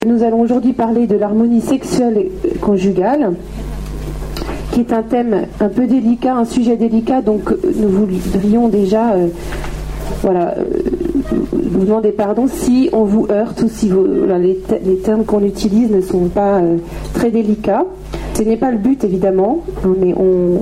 Nous allons aujourd'hui parler de l'harmonie sexuelle et conjugale, qui est un thème un peu délicat, un sujet délicat, donc nous voudrions déjà vous demander pardon si on vous heurte ou si les termes qu'on utilise ne sont pas très délicats. Ce n'est pas le but évidemment, mais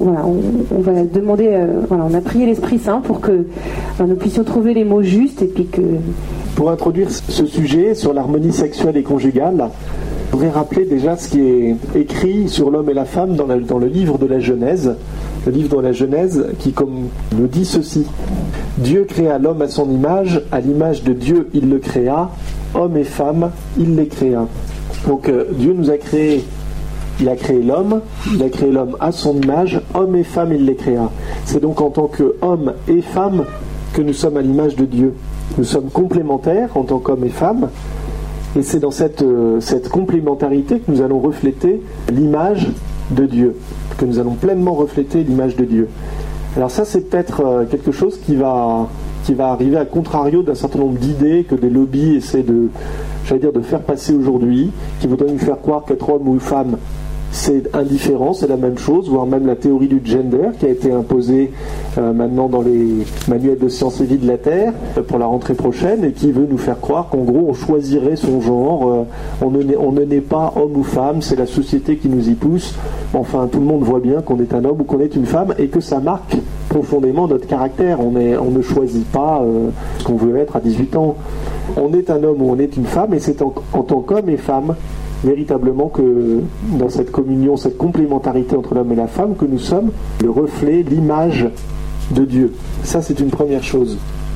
on va demander, on a prié l'Esprit Saint pour que nous puissions trouver les mots justes et puis que... Pour introduire ce sujet sur l'harmonie sexuelle et conjugale, je voudrais rappeler déjà ce qui est écrit sur l'homme et la femme dans le livre de la Genèse. Le livre de la Genèse qui nous dit ceci. Dieu créa l'homme à son image, à l'image de Dieu il le créa, homme et femme il les créa. Donc Dieu nous a créé, il a créé l'homme à son image, homme et femme il les créa. C'est donc en tant qu'homme et femme que nous sommes à l'image de Dieu. Nous sommes complémentaires en tant qu'hommes et femmes, et c'est dans cette complémentarité que nous allons refléter l'image de Dieu, que nous allons pleinement refléter l'image de Dieu. Alors ça, c'est peut-être quelque chose qui va arriver à contrario d'un certain nombre d'idées que des lobbies essaient de faire passer aujourd'hui, qui voudraient nous faire croire qu'être homme ou femme, c'est indifférent, c'est la même chose, voire même la théorie du gender qui a été imposée maintenant dans les manuels de sciences et vie de la Terre pour la rentrée prochaine, et qui veut nous faire croire qu'en gros on choisirait son genre, on ne naît pas homme ou femme, c'est la société qui nous y pousse. Enfin, tout le monde voit bien qu'on est un homme ou qu'on est une femme, et que ça marque profondément notre caractère. On ne choisit pas ce qu'on veut être à 18 ans. On est un homme ou on est une femme, et c'est en tant qu'homme et femme véritablement que dans cette communion, cette complémentarité entre l'homme et la femme, que nous sommes le reflet, l'image de Dieu. Ça, c'est une première chose.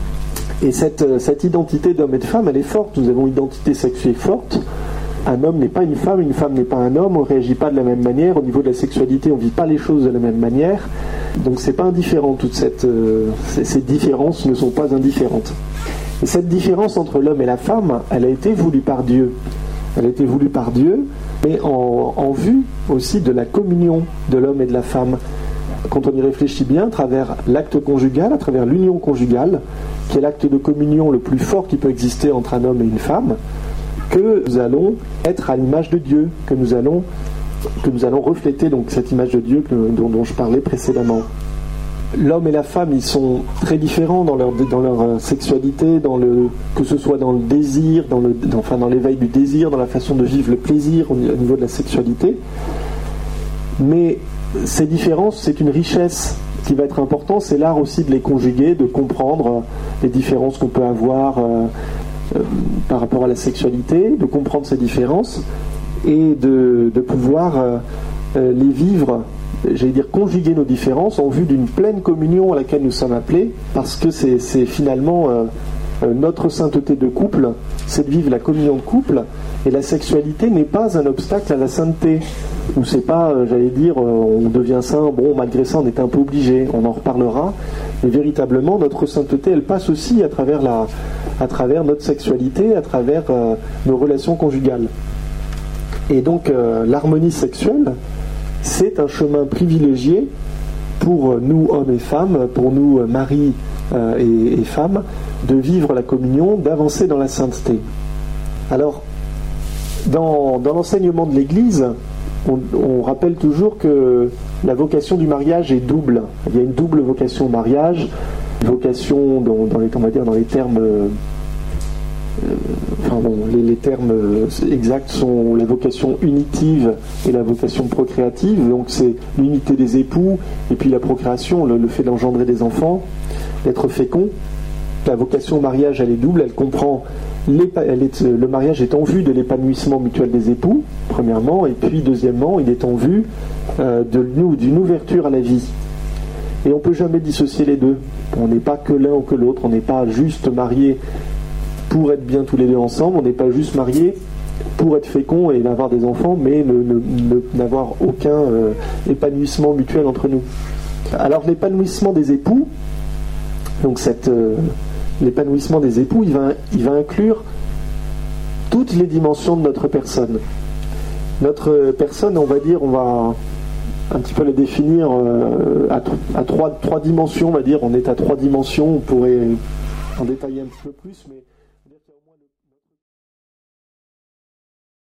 Et cette identité d'homme et de femme, elle est forte. Nous avons une identité sexuelle forte. Un homme n'est pas une femme n'est pas un homme, on ne réagit pas de la même manière. Au niveau de la sexualité, on ne vit pas les choses de la même manière. Donc c'est pas indifférent, ces différences ne sont pas indifférentes. Et cette différence entre l'homme et la femme, elle a été voulue par Dieu. Elle a été voulue par Dieu, mais en vue aussi de la communion de l'homme et de la femme. Quand on y réfléchit bien, à travers l'acte conjugal, à travers l'union conjugale, qui est l'acte de communion le plus fort qui peut exister entre un homme et une femme, que nous allons être à l'image de Dieu, que nous allons refléter donc cette image de Dieu dont je parlais précédemment. L'homme et la femme, ils sont très différents dans leur sexualité, que ce soit dans le désir, dans l'éveil du désir, dans la façon de vivre le plaisir au niveau de la sexualité. Mais ces différences, c'est une richesse qui va être importante. C'est l'art aussi de les conjuguer, de comprendre les différences qu'on peut avoir par rapport à la sexualité, de comprendre ces différences et de pouvoir les vivre, conjuguer nos différences en vue d'une pleine communion à laquelle nous sommes appelés, parce que c'est finalement notre sainteté de couple, c'est de vivre la communion de couple, et la sexualité n'est pas un obstacle à la sainteté, ou c'est pas, on devient saint, malgré ça on est un peu obligé, on en reparlera, mais véritablement notre sainteté elle passe aussi à travers notre sexualité, à travers nos relations conjugales. Et donc l'harmonie sexuelle, c'est un chemin privilégié pour nous hommes et femmes, pour nous maris et femmes, de vivre la communion, d'avancer dans la sainteté. Alors, dans l'enseignement de l'Église, on rappelle toujours que la vocation du mariage est double. Il y a une double vocation au mariage, une vocation dans les termes... les termes exacts sont la vocation unitive et la vocation procréative. Donc c'est l'unité des époux et puis la procréation, le fait d'engendrer des enfants, d'être fécond. La vocation au mariage, elle est double, elle comprend le mariage est en vue de l'épanouissement mutuel des époux, premièrement, et puis deuxièmement, il est en vue d'une ouverture à la vie. Et on ne peut jamais dissocier les deux. On n'est pas que l'un ou que l'autre, on n'est pas juste marié pour être bien tous les deux ensemble, on n'est pas juste mariés pour être fécond et avoir des enfants, mais n'avoir aucun épanouissement mutuel entre nous. Alors l'épanouissement des époux, donc l'épanouissement des époux, il va inclure toutes les dimensions de notre personne. Notre personne, on va un petit peu la définir à trois dimensions, on va dire. On est à 3 dimensions, on pourrait en détailler un petit peu plus, mais